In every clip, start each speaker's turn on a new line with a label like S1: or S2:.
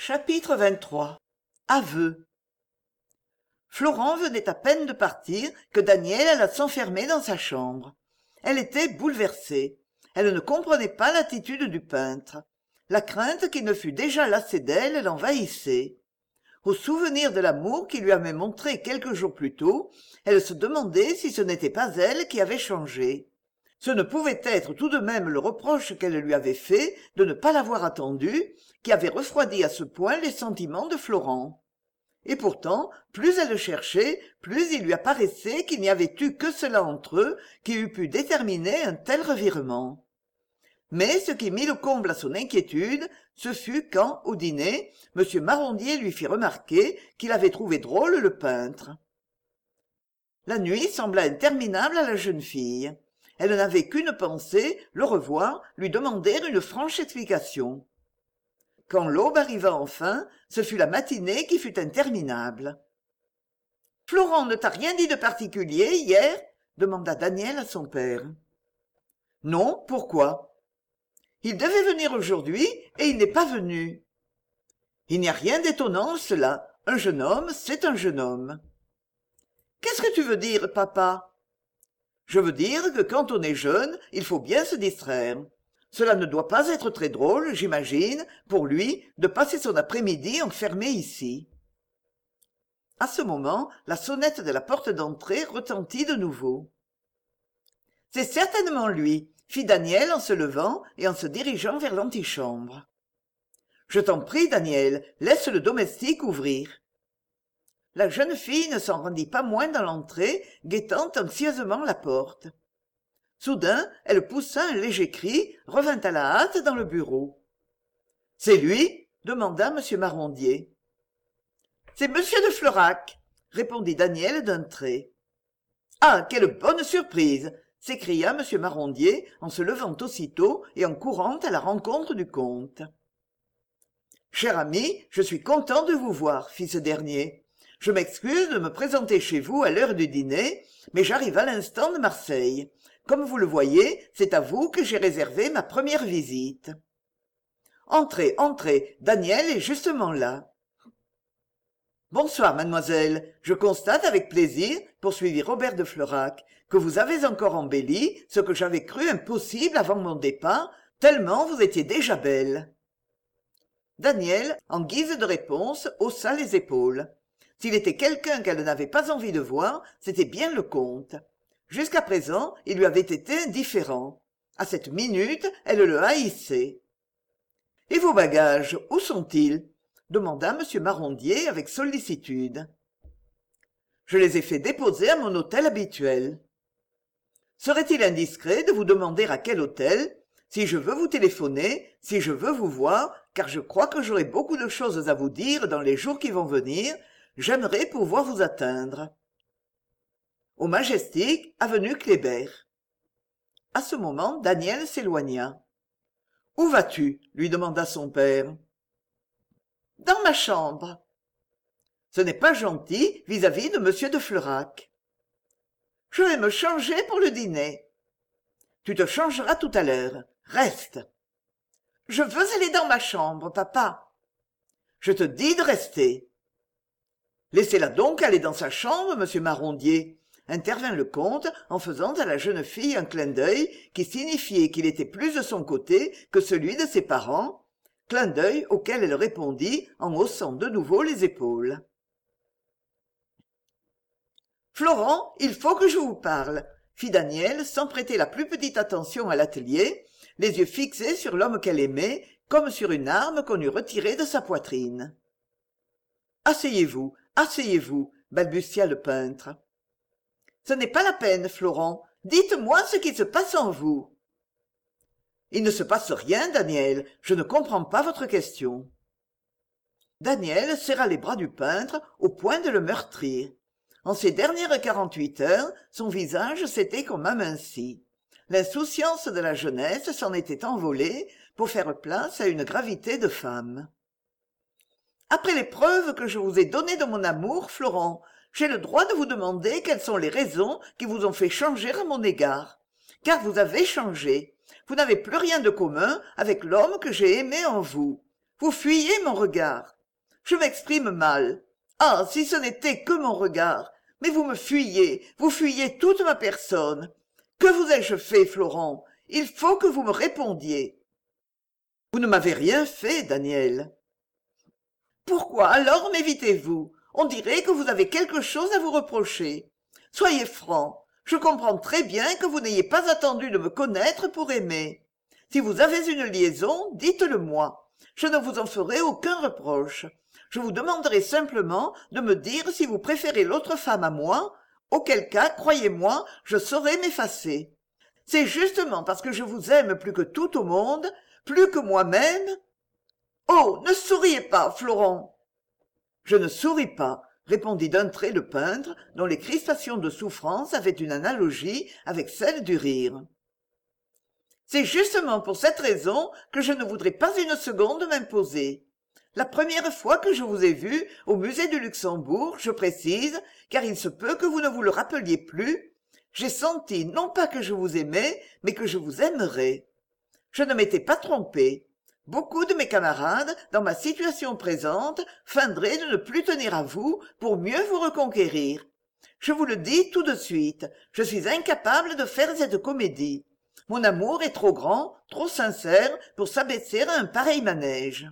S1: Chapitre 23. Aveu. Florent venait à peine de partir que Daniel alla s'enfermer dans sa chambre. Elle était bouleversée. Elle ne comprenait pas l'attitude du peintre. La crainte qu'il ne fût déjà lassé d'elle l'envahissait. Au souvenir de l'amour qu'il lui avait montré quelques jours plus tôt, elle se demandait si ce n'était pas elle qui avait changé. Ce ne pouvait être tout de même le reproche qu'elle lui avait fait de ne pas l'avoir attendu, qui avait refroidi à ce point les sentiments de Florent. Et pourtant, plus elle cherchait, plus il lui apparaissait qu'il n'y avait eu que cela entre eux qui eût pu déterminer un tel revirement. Mais ce qui mit le comble à son inquiétude, ce fut quand, au dîner, M. Marondier lui fit remarquer qu'il avait trouvé drôle le peintre. La nuit sembla interminable à la jeune fille. Elle n'avait qu'une pensée, le revoir, lui demander une franche explication. Quand l'aube arriva enfin, ce fut la matinée qui fut interminable. « Florent ne t'a rien dit de particulier hier ?» demanda Daniel à son père. « Non, pourquoi ?»« Il devait venir aujourd'hui et il n'est pas venu. »« Il n'y a rien d'étonnant en cela. Un jeune homme, c'est un jeune homme. »« Qu'est-ce que tu veux dire, papa ?»« Je veux dire que quand on est jeune, il faut bien se distraire. Cela ne doit pas être très drôle, j'imagine, pour lui, de passer son après-midi enfermé ici. » À ce moment, la sonnette de la porte d'entrée retentit de nouveau. « C'est certainement lui, » fit Daniel en se levant et en se dirigeant vers l'antichambre. « Je t'en prie, Daniel, laisse le domestique ouvrir. » La jeune fille ne s'en rendit pas moins dans l'entrée, guettant anxieusement la porte. Soudain, elle poussa un léger cri, revint à la hâte dans le bureau. « C'est lui ?» demanda M. Marondier. « C'est Monsieur de Florac !» répondit Daniel d'un trait. « Ah, quelle bonne surprise !» s'écria M. Marondier en se levant aussitôt et en courant à la rencontre du comte. « Cher ami, je suis content de vous voir, fit ce dernier. Je m'excuse de me présenter chez vous à l'heure du dîner, mais j'arrive à l'instant de Marseille. Comme vous le voyez, c'est à vous que j'ai réservé ma première visite. »« Entrez, entrez, Daniel est justement là. »« Bonsoir, mademoiselle. Je constate avec plaisir, poursuivit Robert de Florac, que vous avez encore embelli ce que j'avais cru impossible avant mon départ, tellement vous étiez déjà belle. » Daniel, en guise de réponse, haussa les épaules. S'il était quelqu'un qu'elle n'avait pas envie de voir, c'était bien le comte. Jusqu'à présent, il lui avait été indifférent. À cette minute, elle le haïssait. « Et vos bagages, où sont-ils » demanda M. Marondier avec sollicitude. « Je les ai fait déposer à mon hôtel habituel. »« Serait-il indiscret de vous demander à quel hôtel ? Si je veux vous téléphoner, si je veux vous voir, car je crois que j'aurai beaucoup de choses à vous dire dans les jours qui vont venir, j'aimerais pouvoir vous atteindre. » Au Majestic, avenue Kléber. À ce moment, Daniel s'éloigna. « Où vas-tu » lui demanda son père. « Dans ma chambre. »« Ce n'est pas gentil vis-à-vis de monsieur de Florac. »« Je vais me changer pour le dîner. »« Tu te changeras tout à l'heure. Reste. »« Je veux aller dans ma chambre, papa. »« Je te dis de rester. »« Laissez-la donc aller dans sa chambre, monsieur Marondier. » intervint le comte en faisant à la jeune fille un clin d'œil qui signifiait qu'il était plus de son côté que celui de ses parents, clin d'œil auquel elle répondit en haussant de nouveau les épaules. « Florent, il faut que je vous parle, » fit Daniel sans prêter la plus petite attention à l'atelier, les yeux fixés sur l'homme qu'elle aimait, comme sur une arme qu'on eût retirée de sa poitrine. « Asseyez-vous, asseyez-vous, » balbutia le peintre. « Ce n'est pas la peine, Florent. Dites-moi ce qui se passe en vous. »« Il ne se passe rien, Daniel. Je ne comprends pas votre question. » Daniel serra les bras du peintre au point de le meurtrir. En ces dernières 48 heures, son visage s'était comme aminci. L'insouciance de la jeunesse s'en était envolée pour faire place à une gravité de femme. « Après les preuves que je vous ai données de mon amour, Florent, j'ai le droit de vous demander quelles sont les raisons qui vous ont fait changer à mon égard. Car vous avez changé. Vous n'avez plus rien de commun avec l'homme que j'ai aimé en vous. Vous fuyez mon regard. Je m'exprime mal. Ah, si ce n'était que mon regard. Mais vous me vous fuyez toute ma personne. Que vous ai-je fait, Florent? Il faut que vous me répondiez. Vous ne m'avez rien fait, Daniel. Pourquoi alors m'évitez-vous? On dirait que vous avez quelque chose à vous reprocher. Soyez franc. Je comprends très bien que vous n'ayez pas attendu de me connaître pour aimer. Si vous avez une liaison, dites-le-moi. Je ne vous en ferai aucun reproche. Je vous demanderai simplement de me dire si vous préférez l'autre femme à moi, auquel cas, croyez-moi, je saurai m'effacer. C'est justement parce que je vous aime plus que tout au monde, plus que moi-même. Oh, ne souriez pas, Florent. Je ne souris pas, répondit d'un trait le peintre, dont les crispations de souffrance avaient une analogie avec celles du rire. C'est justement pour cette raison que je ne voudrais pas une seconde m'imposer. La première fois que je vous ai vu au musée du Luxembourg, je précise, car il se peut que vous ne vous le rappeliez plus, j'ai senti non pas que je vous aimais, mais que je vous aimerais. Je ne m'étais pas trompé. Beaucoup de mes camarades, dans ma situation présente, feindraient de ne plus tenir à vous pour mieux vous reconquérir. Je vous le dis tout de suite, je suis incapable de faire cette comédie. Mon amour est trop grand, trop sincère pour s'abaisser à un pareil manège.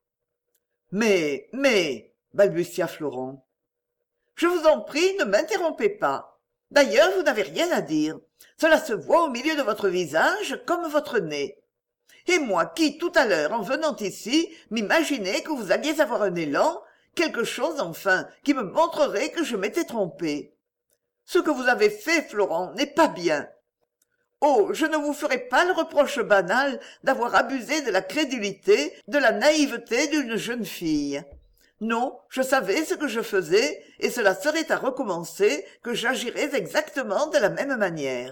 S1: Mais, balbutia Florent. Je vous en prie, ne m'interrompez pas. D'ailleurs, vous n'avez rien à dire. Cela se voit au milieu de votre visage comme votre nez. Et moi qui, tout à l'heure, en venant ici, m'imaginais que vous alliez avoir un élan, quelque chose enfin, qui me montrerait que je m'étais trompé. Ce que vous avez fait, Florent, n'est pas bien. Oh, je ne vous ferai pas le reproche banal d'avoir abusé de la crédulité, de la naïveté d'une jeune fille. Non, je savais ce que je faisais, et cela serait à recommencer que j'agirais exactement de la même manière.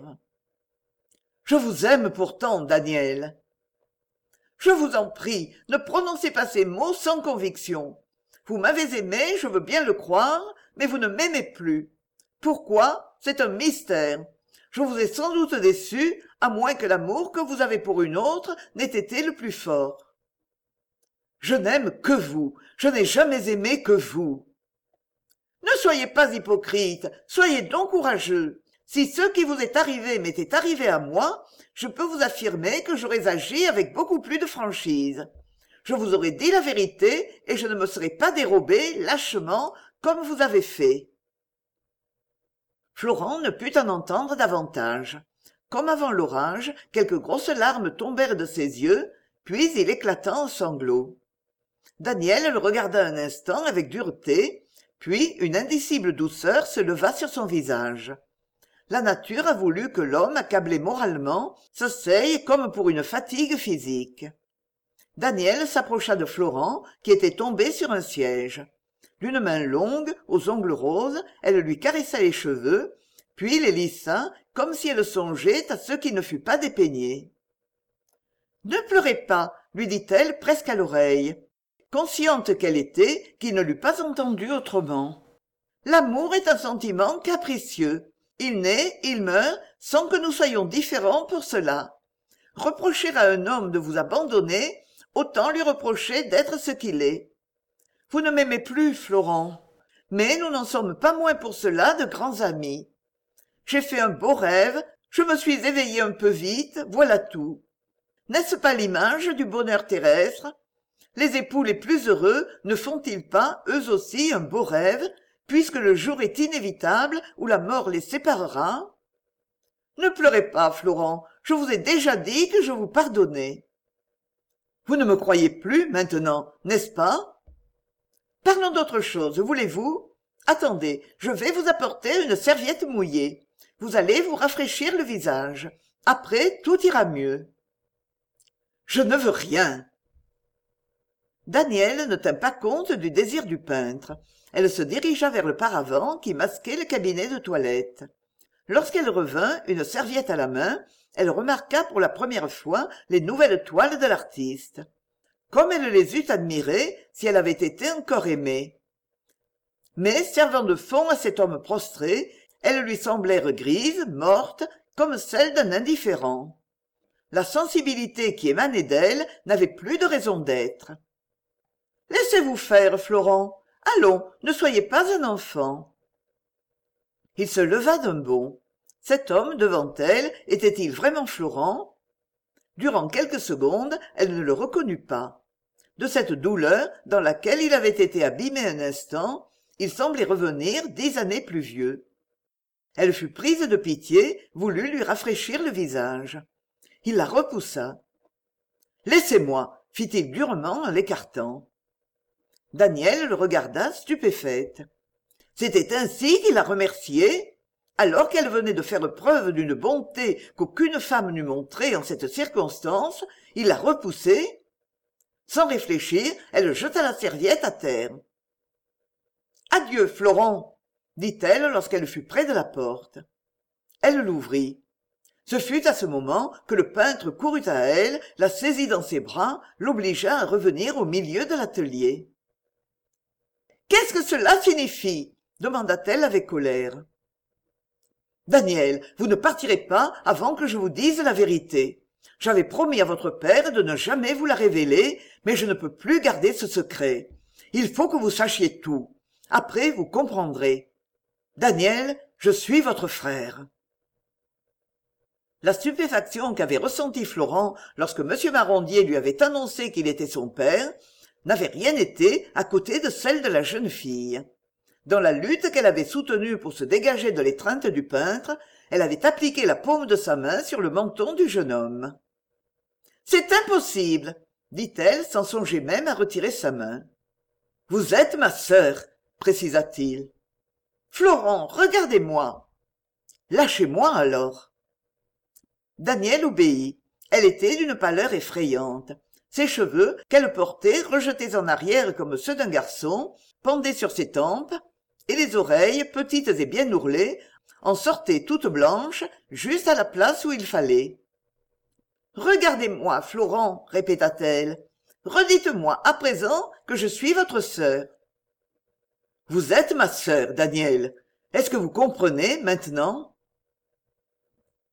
S1: Je vous aime pourtant, Daniel. Je vous en prie, ne prononcez pas ces mots sans conviction. Vous m'avez aimé, je veux bien le croire, mais vous ne m'aimez plus. Pourquoi? C'est un mystère. Je vous ai sans doute déçu, à moins que l'amour que vous avez pour une autre n'ait été le plus fort. Je n'aime que vous, je n'ai jamais aimé que vous. Ne soyez pas hypocrite, soyez donc courageux. Si ce qui vous est arrivé m'était arrivé à moi, je peux vous affirmer que j'aurais agi avec beaucoup plus de franchise. Je vous aurais dit la vérité et je ne me serais pas dérobé lâchement comme vous avez fait. Florent ne put en entendre davantage. Comme avant l'orage, quelques grosses larmes tombèrent de ses yeux, puis il éclata en sanglots. Daniel le regarda un instant avec dureté, puis une indicible douceur se leva sur son visage. La nature a voulu que l'homme, accablé moralement, s'asseye comme pour une fatigue physique. Daniel s'approcha de Florent, qui était tombé sur un siège. D'une main longue, aux ongles roses, elle lui caressa les cheveux, puis les lissa, comme si elle songeait à ce qui ne fut pas dépeigné. « Ne pleurez pas, lui dit-elle presque à l'oreille, consciente qu'elle était qu'il ne l'eût pas entendu autrement. L'amour est un sentiment capricieux. Il naît, il meurt, sans que nous soyons différents pour cela. Reprocher à un homme de vous abandonner, autant lui reprocher d'être ce qu'il est. Vous ne m'aimez plus, Florent, mais nous n'en sommes pas moins pour cela de grands amis. J'ai fait un beau rêve, je me suis éveillé un peu vite, voilà tout. N'est-ce pas l'image du bonheur terrestre? Les époux les plus heureux ne font-ils pas, eux aussi, un beau rêve, puisque le jour est inévitable où la mort les séparera? Ne pleurez pas, Florent, je vous ai déjà dit que je vous pardonnais. Vous ne me croyez plus maintenant, n'est-ce pas? Parlons d'autre chose, voulez-vous? Attendez, je vais vous apporter une serviette mouillée. Vous allez vous rafraîchir le visage. Après, tout ira mieux. Je ne veux rien. Daniel ne tint pas compte du désir du peintre. Elle se dirigea vers le paravent qui masquait le cabinet de toilette. Lorsqu'elle revint, une serviette à la main, elle remarqua pour la première fois les nouvelles toiles de l'artiste. Comme elle les eût admirées si elle avait été encore aimée. Mais, servant de fond à cet homme prostré, elles lui semblèrent grises, mortes, comme celles d'un indifférent. La sensibilité qui émanait d'elle n'avait plus de raison d'être. laissez-vous faire, Florent. Allons, ne soyez pas un enfant. Il se leva d'un bond. Cet homme devant elle était-il vraiment Florent? Durant quelques secondes, elle ne le reconnut pas. De cette douleur dans laquelle il avait été abîmé un instant, il semblait revenir 10 années plus vieux. Elle fut prise de pitié, voulut lui rafraîchir le visage. Il la repoussa. « Laissez-moi, fit-il durement en l'écartant. Daniel le regarda stupéfaite. C'était ainsi qu'il la remerciait, alors qu'elle venait de faire preuve d'une bonté qu'aucune femme n'eût montrée en cette circonstance. Il la repoussait. Sans réfléchir, elle jeta la serviette à terre. « Adieu, Florent !» dit-elle lorsqu'elle fut près de la porte. Elle l'ouvrit. Ce fut à ce moment que le peintre courut à elle, la saisit dans ses bras, l'obligea à revenir au milieu de l'atelier. « Qu'est-ce que cela signifie ?» demanda-t-elle avec colère. « Daniel, vous ne partirez pas avant que je vous dise la vérité. J'avais promis à votre père de ne jamais vous la révéler, mais je ne peux plus garder ce secret. Il faut que vous sachiez tout. Après, vous comprendrez. Daniel, je suis votre frère. » La stupéfaction qu'avait ressentie Florent lorsque M. Marondier lui avait annoncé qu'il était son père n'avait rien été à côté de celle de la jeune fille. Dans la lutte qu'elle avait soutenue pour se dégager de l'étreinte du peintre, elle avait appliqué la paume de sa main sur le menton du jeune homme. « C'est impossible !» dit-elle sans songer même à retirer sa main. « Vous êtes ma sœur !» précisa-t-il. « Florent, regardez-moi !»« Lâchez-moi alors !» Daniel obéit. Elle était d'une pâleur effrayante. Ses cheveux, qu'elle portait rejetés en arrière comme ceux d'un garçon, pendaient sur ses tempes, et les oreilles, petites et bien ourlées, en sortaient toutes blanches, juste à la place où il fallait. « Regardez-moi, Florent, répéta-t-elle. Redites-moi à présent que je suis votre sœur. »« Vous êtes ma sœur, Daniel. Est-ce que vous comprenez maintenant ?»